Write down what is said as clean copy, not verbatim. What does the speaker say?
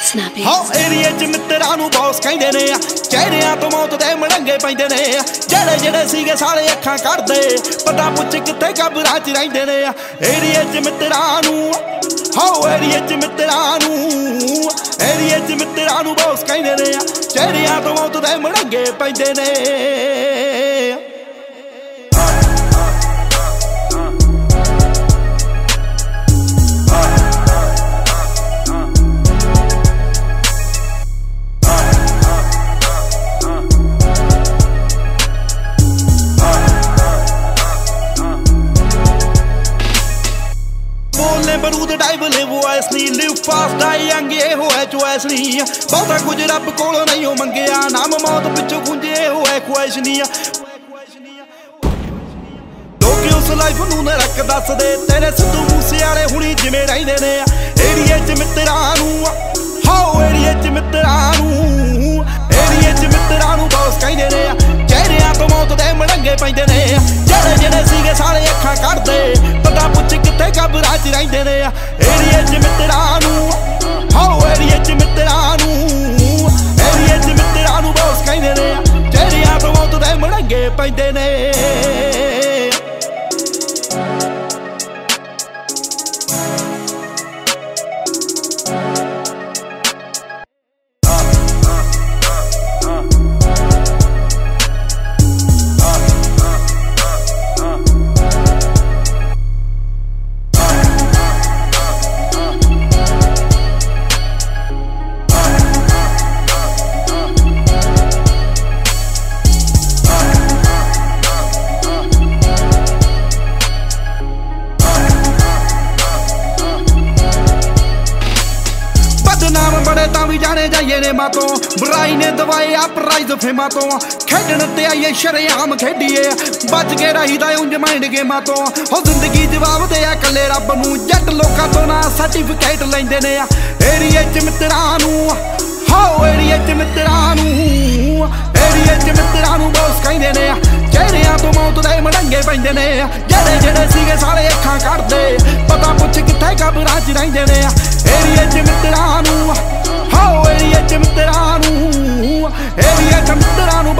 Snappy. हाँ एरिए च मित्तरां नूं बॉस कहंदे ने चेहरिਆਂ ਤੋਂ मौत दे मड़ंगे पैंदे ने ਜਿਹੜੇ ਜਿਹੜੇ ਸੀਗੇ सारे ਅੱਖਾं ਕੱਢਦੇ पता पुछ कित्थे कबरां च रहिंदे ने एरिए च मित्तरां नूं हाँ एरिए च मित्तरां नूं बॉस कहंदे ने चेहरिਆਂ ਤੋਂ मौत दे मड़ंगे पैंदे ने बरूद डाइव लिव वॉइस नहीं लिव फास्ट डाई यंग ये हो है चॉइस नहीं बहुता कुछ रब कोलों नहीं हो मंगिया नाम मौत पिछों गुंजे हो है ख्वाहिश नहीं लोग उस लाइफ नूं न रख दस दे तेरे सिद्धू मूसे वाले हुणी जिवें रहिंदे ने एरिए च मित्तरां नूं हाओ एरिए च मित्तरां नूं बॉस कहंदे ने चेहरिਆਂ ਤੋਂ मौत दे मड़ंगे पैंदे ने ਜਿਹੜੇ ਜਿਹੜੇ ਸੀਗੇ ਸਾਰੇ ਅੱਖਾਂ ਕੱਢਦੇ पता पुछ कित्थे कबरां च रहिंदे ने एरिए च मित्तरां नूं हाओ एरिए च मित्तरां नूं बॉस कहंदे ने चेहरिਆਂ ਤੋਂ मौत दे मड़ंगे पैंदे ने नाम बड़े तां भी जाने जाइए ने मातों बुराई ने दवाए अपराइज फेमा तो खेडन ते आइए शरेआम खेडिए बच के रहीदा उंज माइंड गेमां तो हो जिंदगी जवाब दे कल्ले रब नूं जट लोकां तो ना सर्टिफिकेट लैंदे ने एरिए च मित्तरां नूं हाओ एरिए च मित्तरां नूं बॉस कहंदे ने चेहरिਆਂ ਤੋਂ मौत दे मड़ंगे पैंदे ने ਜਿਹੜੇ ਜਿਹੜੇ ਸੀਗੇ ਸਾਰੇ ਅੱਖਾਂ ਕੱਢਦੇ पता पुछ कित्थे कबरां च रहिंदे ने एरिए च मित्तरां नूं हाओ एरिए च मित्तरां नूं